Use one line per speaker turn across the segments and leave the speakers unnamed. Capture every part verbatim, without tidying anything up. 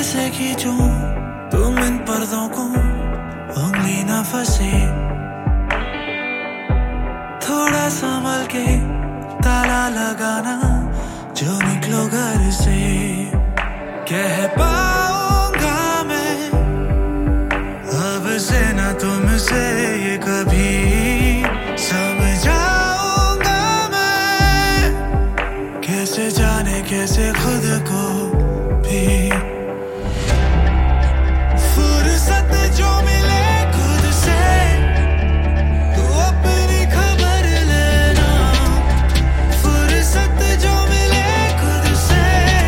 कैसे खींचूं तुम इन पर्दों को, उंगली ना फंसे, थोड़ा संभल के ताला लगाना जो निकलो घर से। कह पाऊंगा मैं अब से ना तुमसे ये कभी, समझाऊंगा मैं कैसे जाने कैसे खुद को भी। फुर्सत जो मिले खुद से तो अपनी खबर लेना, फुर्सत जो मिले खुद से।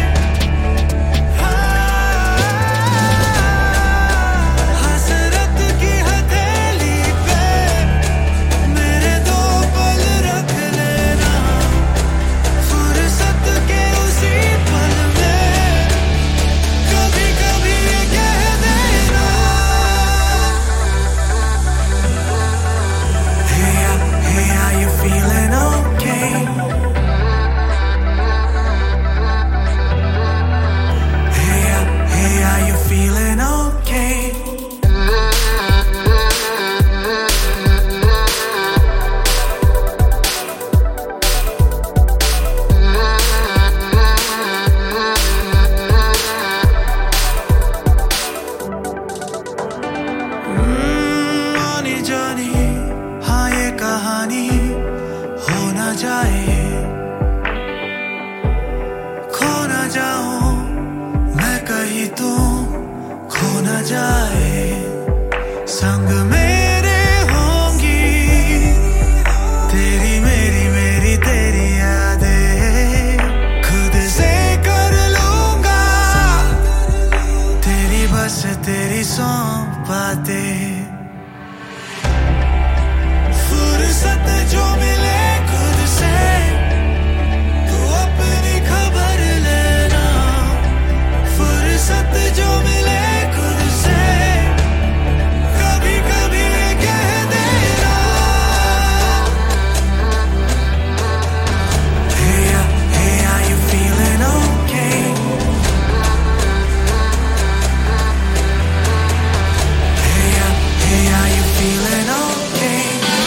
हसरत की हथेली पे मेरे दो पल रख लेना, फुर्सत के उसी पल में कभी कभी कह देना। Hey, hey, are you feeling okay? Hey, hey, are you feeling okay? Hmm, आनी जानी हाँ ये कहानी हो ना जाए, खो ना जाऊं मैं कहीं, तुम खो ना जाए। संग मेरे होंगी तेरी मेरी मेरी तेरी यादें, खुद से कर लूंगा तेरी बस तेरी सौंप बातें। फुर्सत जो मिले खुद से तो अपनी खबर लेना, फुर्सत जो मिले खुद से कभी कभी कह देना। Hey, hey, are you feeling okay? Hey, hey, are you feeling okay?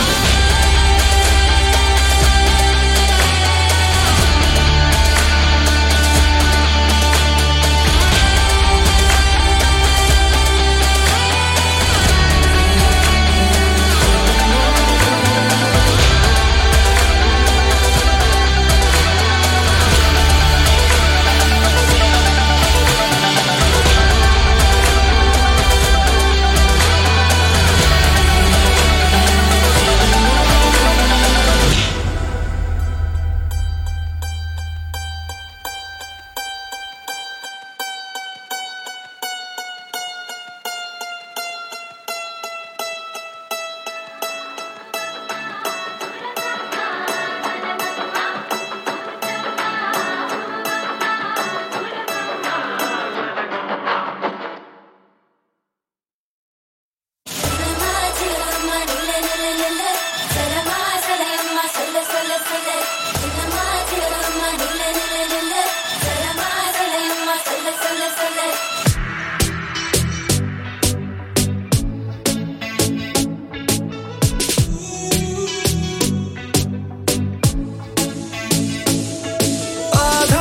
आधा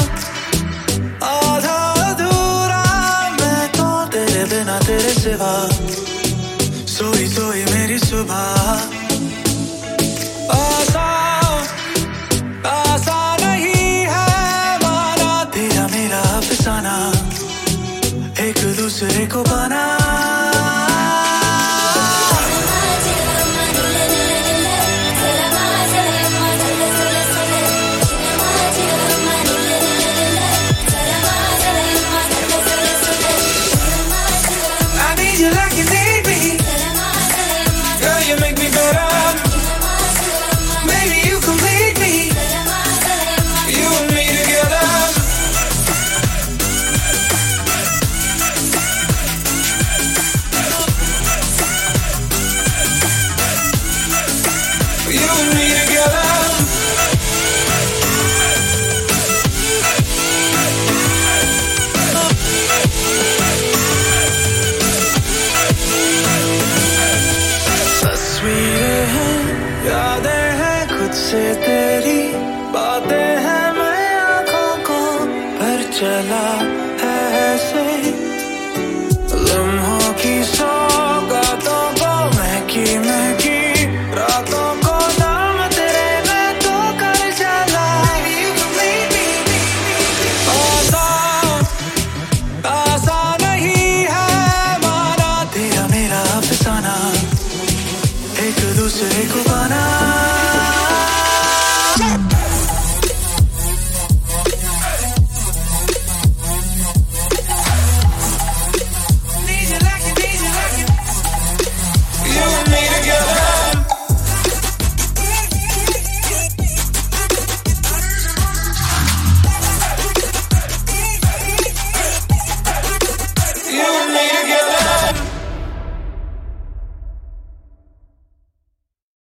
आधा अधूरा मैं तो तेरे बिना तेरे सिवा, सोई सोई मेरी सुबह। आसान आसान नहीं है माना तेरा मेरा अफसाना, एक दूसरे को पाना। I need you like you need me, girl, you make me better. Maybe you complete me, you and me together. चला है ऐसे